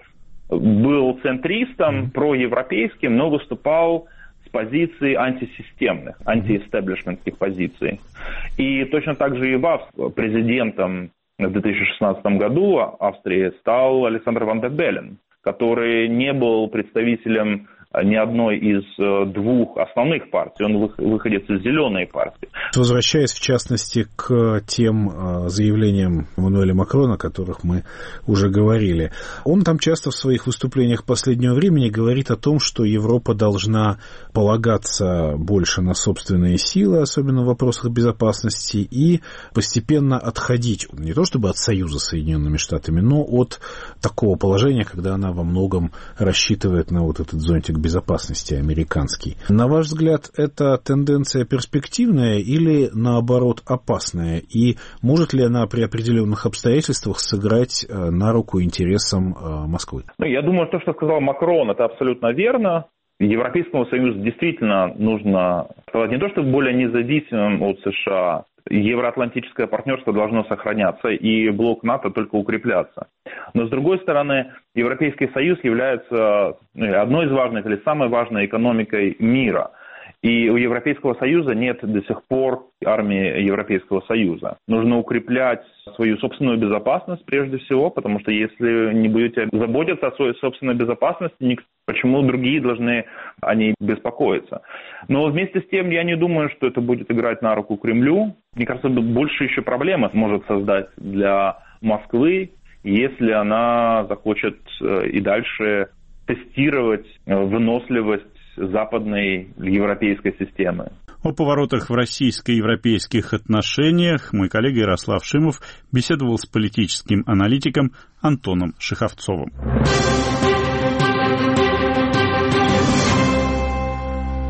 Speaker 17: был центристом, проевропейским, но выступал с позиций антисистемных, антиэстеблишментских позиций. И точно так же и в Австрии президентом в 2016 году Австрии стал Александр Ван дер Беллен, который не был представителем ни одной из двух основных партий. Он выходец из «Зеленой» партии.
Speaker 16: Возвращаясь, в частности, к тем заявлениям Эммануэля Макрона, о которых мы уже говорили, он там часто в своих выступлениях последнего времени говорит о том, что Европа должна полагаться больше на собственные силы, особенно в вопросах безопасности, и постепенно отходить, не то чтобы от союза с Соединенными Штатами, но от такого положения, когда она во многом рассчитывает на вот этот зонтик безопасности американский. На ваш взгляд, это тенденция перспективная или, наоборот, опасная? И может ли она при определенных обстоятельствах сыграть на руку интересам Москвы?
Speaker 17: Я думаю, то, что сказал Макрон, это абсолютно верно. Европейскому Союзу действительно нужно стать не то чтобы более независимым от США, евроатлантическое партнерство должно сохраняться, и блок НАТО только укрепляться. Но, с другой стороны, Европейский Союз является одной из важных или самой важной экономикой мира. И у Европейского Союза нет до сих пор армии Европейского Союза. Нужно укреплять свою собственную безопасность прежде всего, потому что если не будете заботиться о своей собственной безопасности, почему другие должны о ней беспокоиться? Но вместе с тем я не думаю, что это будет играть на руку Кремлю. Мне кажется, больше еще проблемы может создать для Москвы, если она захочет и дальше тестировать выносливость западной европейской системы.
Speaker 1: О поворотах в российско-европейских отношениях мой коллега Ярослав Шимов беседовал с политическим аналитиком Антоном Шиховцовым.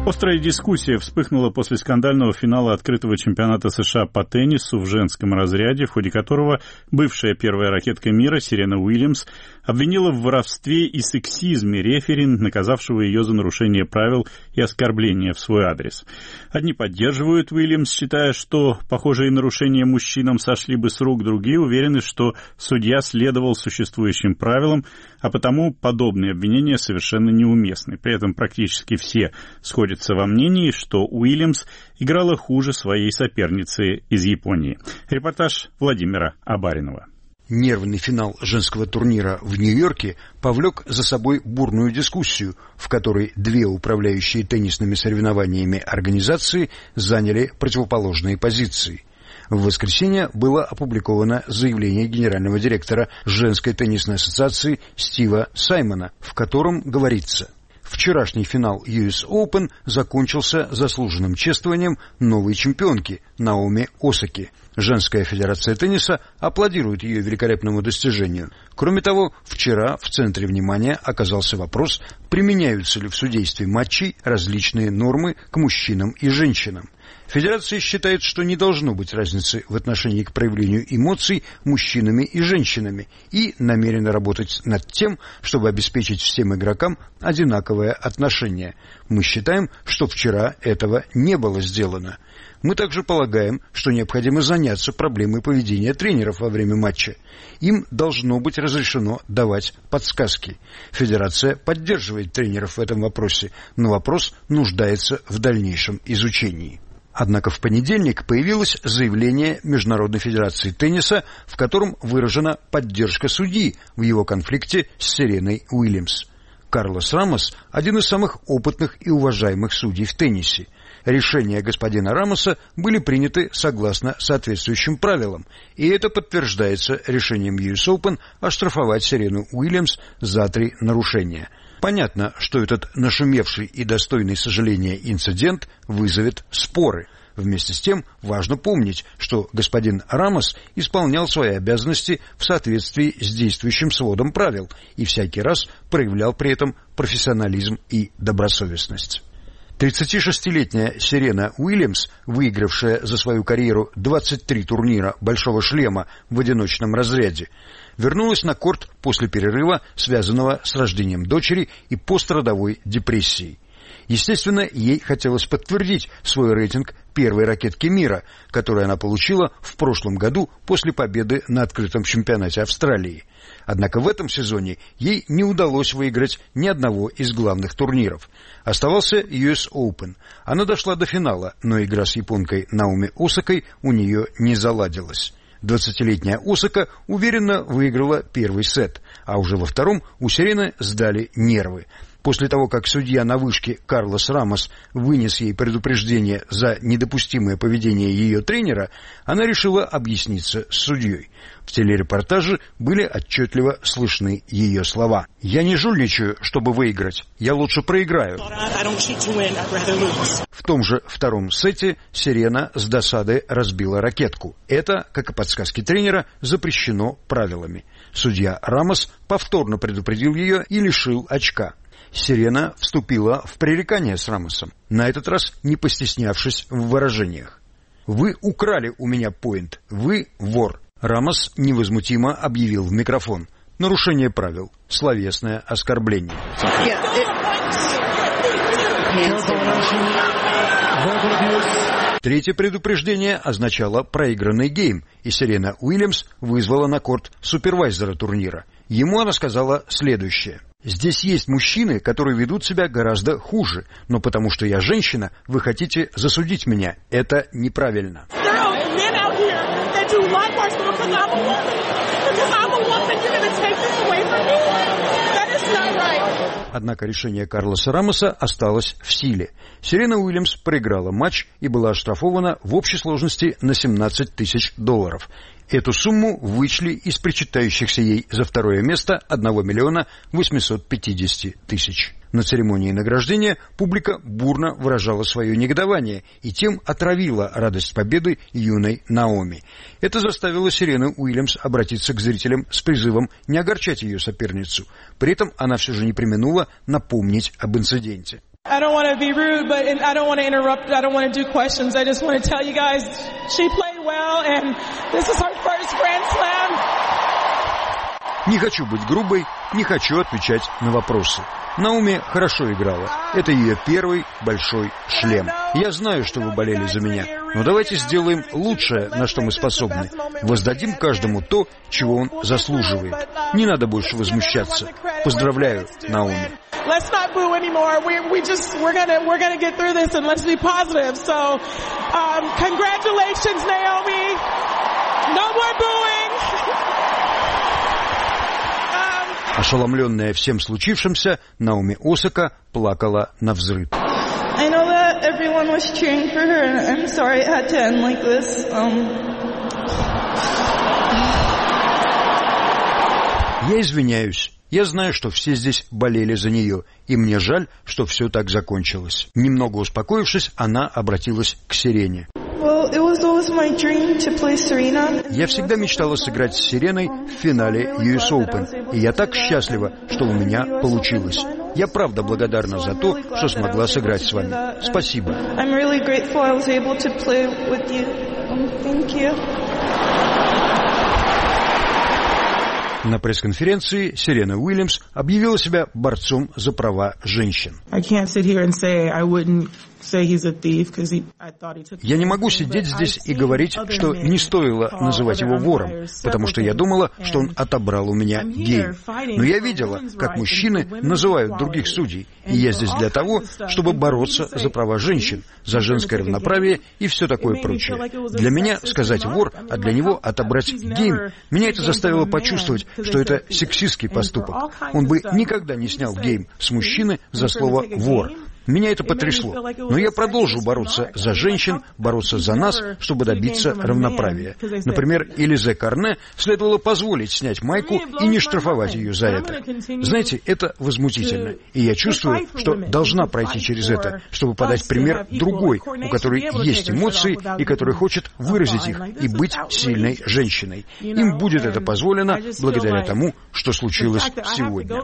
Speaker 1: Острая дискуссия вспыхнула после скандального финала открытого чемпионата США по теннису в женском разряде, в ходе которого бывшая первая ракетка мира Серена Уильямс обвинила в воровстве и сексизме рефери, наказавшего ее за нарушение правил и оскорбления в свой адрес. Одни поддерживают Уильямс, считая, что похожие нарушения мужчинам сошли бы с рук, другие уверены, что судья следовал существующим правилам, а потому подобные обвинения совершенно неуместны. При этом практически все сходятся во мнении, что Уильямс играла хуже своей соперницы из Японии. Репортаж Владимира Абаринова.
Speaker 4: Нервный финал женского турнира в Нью-Йорке повлек за собой бурную дискуссию, в которой две управляющие теннисными соревнованиями организации заняли противоположные позиции. В воскресенье было опубликовано заявление генерального директора женской теннисной ассоциации Стива Саймона, в котором говорится: вчерашний финал US Open закончился заслуженным чествованием новой чемпионки Наоми Осаки. Женская федерация тенниса аплодирует ее великолепному достижению. Кроме того, вчера в центре внимания оказался вопрос, применяются ли в судействе матчей различные нормы к мужчинам и женщинам. Федерация считает, что не должно быть разницы в отношении к проявлению эмоций мужчинами и женщинами, и намерена работать над тем, чтобы обеспечить всем игрокам одинаковое отношение. Мы считаем, что вчера этого не было сделано. Мы также полагаем, что необходимо заняться проблемой поведения тренеров во время матча. Им должно быть разрешено давать подсказки. Федерация поддерживает тренеров в этом вопросе, но вопрос нуждается в дальнейшем изучении. Однако в понедельник появилось заявление Международной федерации тенниса, в котором выражена поддержка судьи в его конфликте с Сереной Уильямс. Карлос Рамос – один из самых опытных и уважаемых судей в теннисе. Решения господина Рамоса были приняты согласно соответствующим правилам, и это подтверждается решением US Open оштрафовать Серену Уильямс за 3 нарушения. Понятно, что этот нашумевший и достойный сожаления инцидент вызовет споры. Вместе с тем важно помнить, что господин Рамос исполнял свои обязанности в соответствии с действующим сводом правил и всякий раз проявлял при этом профессионализм и добросовестность. 36-летняя Серена Уильямс, выигравшая за свою карьеру 23 турнира «Большого шлема» в одиночном разряде, вернулась на корт после перерыва, связанного с рождением дочери и пострадовой депрессией. Естественно, ей хотелось подтвердить свой рейтинг первой ракетки мира, который она получила в прошлом году после победы на открытом чемпионате Австралии. Однако в этом сезоне ей не удалось выиграть ни одного из главных турниров. Оставался US Open. Она дошла до финала, но игра с японкой Наоми Осакой у нее не заладилась. 20-летняя Осака уверенно выиграла первый сет, а уже во втором у Серены сдали нервы. После того, как судья на вышке Карлос Рамос вынес ей предупреждение за недопустимое поведение ее тренера, она решила объясниться с судьей. В телерепортаже были отчетливо слышны ее слова: «Я не жульничаю, чтобы выиграть. Я лучше проиграю». В том же втором сете Серена с досады разбила ракетку. Это, как и подсказки тренера, запрещено правилами. Судья Рамос повторно предупредил ее и лишил очка. Серена вступила в пререкание с Рамосом, на этот раз не постеснявшись в выражениях. «Вы украли у меня поинт, вы вор». Рамос невозмутимо объявил в микрофон: нарушение правил, словесное оскорбление. Третье предупреждение означало проигранный гейм, и Серена Уильямс вызвала на корт супервайзера турнира. Ему она сказала следующее: «Здесь есть мужчины, которые ведут себя гораздо хуже, но потому что я женщина, вы хотите засудить меня. Это неправильно». Однако решение Карлоса Рамоса осталось в силе. Серена Уильямс проиграла матч и была оштрафована в общей сложности на $17 тысяч. Эту сумму вычли из причитающихся ей за второе место 1 850 000. На церемонии награждения публика бурно выражала свое негодование и тем отравила радость победы юной Наоми. Это заставило Серену Уильямс обратиться к зрителям с призывом не огорчать ее соперницу. При этом она все же не преминула напомнить об инциденте.
Speaker 18: I don't want to be rude, but I don't want to interrupt. I don't want to do questions. I just want to tell you guys she played well, and this is her first Grand Slam.
Speaker 4: Не хочу быть грубой, не хочу отвечать на вопросы. Наоми хорошо играла. Это ее первый большой шлем. Я знаю, что вы болели за меня, но давайте сделаем лучшее, на что мы способны. Воздадим каждому то, чего он заслуживает. Не надо больше возмущаться. Поздравляю, Наоми.
Speaker 18: Let's not boo anymore. We're gonna get through this, and let's be positive. So, congratulations, Naomi. No more booing.
Speaker 4: Ошеломленная всем случившимся, Наоми Осака плакала навзрыд.
Speaker 19: I know that everyone was cheering for her, and I'm sorry it had to end like this.
Speaker 4: Я извиняюсь. Я знаю, что все здесь болели за нее, и мне жаль, что все так закончилось. Немного успокоившись, она обратилась к Серене. Я всегда мечтала сыграть с Сереной в финале US Open, и я так счастлива, что у меня получилось. Я правда благодарна за то, что смогла сыграть с вами. Спасибо. На пресс-конференции Серена Уильямс объявила себя борцом за права женщин. Я не могу сидеть здесь и говорить, что не стоило называть его вором, потому что я думала, что он отобрал у меня гейм. Но я видела, как мужчины называют других судей, и я здесь для того, чтобы бороться за права женщин, за женское равноправие и все такое прочее. Для меня сказать вор, а для него отобрать гейм, меня это заставило почувствовать, что это сексистский поступок. Он бы никогда не снял гейм с мужчины за слово «вор». Меня это потрясло. Но я продолжу бороться за женщин, бороться за нас, чтобы добиться равноправия. Например, Элизе Карне следовало позволить снять майку и не штрафовать ее за это. Знаете, это возмутительно. И я чувствую, что должна пройти через это, чтобы подать пример другой, у которой есть эмоции и которая хочет выразить их и быть сильной женщиной. Им будет это позволено благодаря тому, что случилось сегодня.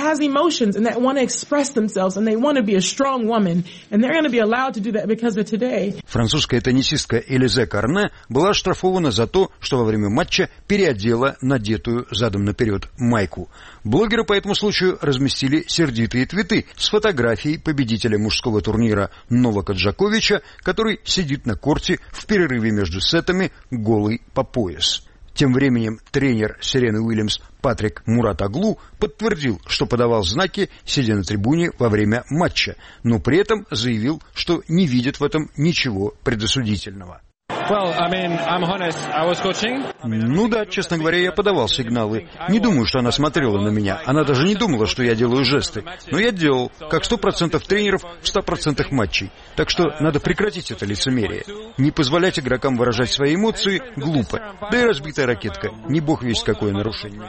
Speaker 4: Французская теннисистка Элизе Карне была оштрафована за то, что во время матча переодела надетую задом наперед майку. Блогеры по этому случаю разместили сердитые твиты с фотографией победителя мужского турнира Новака Джоковича, который сидит на корте в перерыве между сетами голый по пояс. Тем временем тренер Серены Уильямс Патрик Муратоглу подтвердил, что подавал знаки, сидя на трибуне во время матча, но при этом заявил, что не видит в этом ничего предосудительного. Ну да, честно говоря, я подавал сигналы. Не думаю, что она смотрела на меня. Она даже не думала, что я делаю жесты. Но я делал, как 100% тренеров в 100% матчей. Так что надо прекратить это лицемерие. Не позволять игрокам выражать свои эмоции глупо. Да и разбитая ракетка. Не бог весть какое нарушение.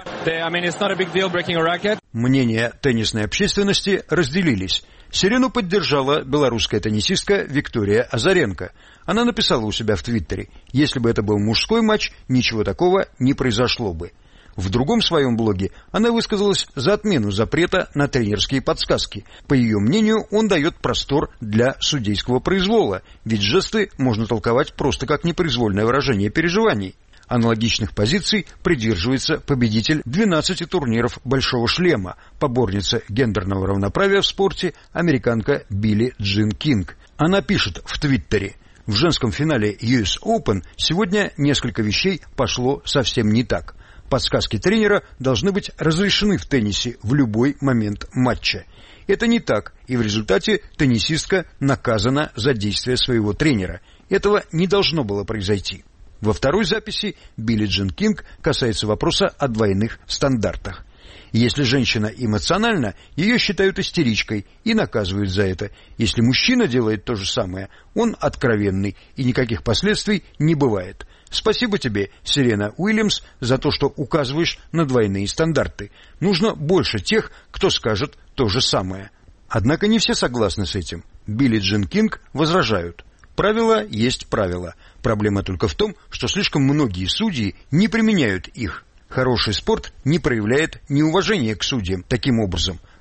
Speaker 4: Мнения теннисной общественности разделились. Серену поддержала белорусская теннисистка Виктория Азаренко. Она написала у себя в Твиттере: «Если бы это был мужской матч, ничего такого не произошло бы». В другом своем блоге она высказалась за отмену запрета на тренерские подсказки. По ее мнению, он дает простор для судейского произвола, ведь жесты можно толковать просто как непроизвольное выражение переживаний. Аналогичных позиций придерживается победитель 12 турниров «Большого шлема», поборница гендерного равноправия в спорте, американка Билли Джин Кинг. Она пишет в Твиттере: «В женском финале US Open сегодня несколько вещей пошло совсем не так. Подсказки тренера должны быть разрешены в теннисе в любой момент матча. Это не так, и в результате теннисистка наказана за действия своего тренера. Этого не должно было произойти». Во второй записи Билли Джин Кинг касается вопроса о двойных стандартах. Если женщина эмоциональна, ее считают истеричкой и наказывают за это. Если мужчина делает то же самое, он откровенный, и никаких последствий не бывает. Спасибо тебе, Серена Уильямс, за то, что указываешь на двойные стандарты. Нужно больше тех, кто скажет то же самое. Однако не все согласны с этим. Билли Джин Кинг возражают. Правило есть правило. Проблема только в том, что слишком многие судьи не применяют их. Хороший спорт не проявляет неуважения к судьям таким образом.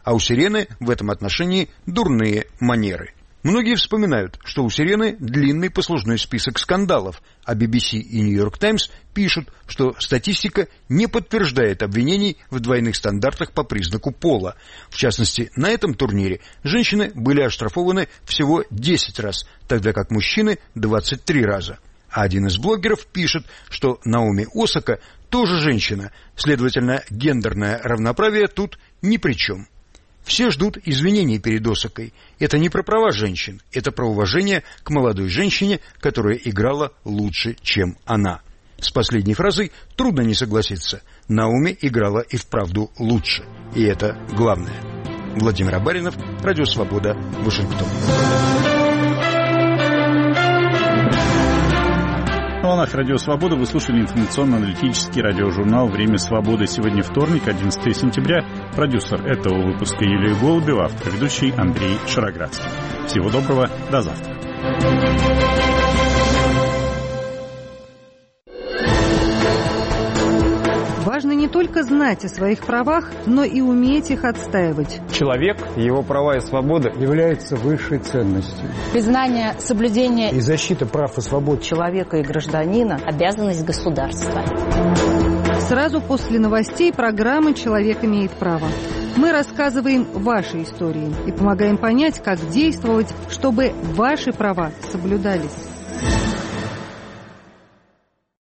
Speaker 4: а у Сирены в этом отношении дурные манеры. Многие вспоминают, что у Сирены длинный послужной список скандалов, а BBC и New York Times пишут, что статистика не подтверждает обвинений в двойных стандартах по признаку пола. В частности, на этом турнире женщины были оштрафованы всего 10 раз, тогда как мужчины 23 раза. А один из блогеров пишет, что Наоми Осака тоже женщина, следовательно, гендерное равноправие тут ни при чем. Все ждут извинений перед Осакой. Это не про права женщин, это про уважение к молодой женщине, которая играла лучше, чем она. С последней фразой трудно не согласиться. Наоми играла и вправду лучше. И это главное. Владимир Абаринов, Радио Свобода, Вашингтон.
Speaker 1: На волнах Радио Свобода вы слушали информационно-аналитический радиожурнал «Время свободы». Сегодня вторник, 11 сентября. Продюсер этого выпуска Юлия Голубева, автор ведущий Андрей Шароградский. Всего доброго, до завтра.
Speaker 20: Важно не только знать о своих правах, но и уметь их отстаивать.
Speaker 21: Человек, его права и свободы являются высшей ценностью.
Speaker 22: Признание, соблюдение
Speaker 21: и защита прав и свобод
Speaker 22: человека и гражданина – обязанность государства.
Speaker 20: Сразу после новостей программы «Человек имеет право». Мы рассказываем ваши истории и помогаем понять, как действовать, чтобы ваши права соблюдались.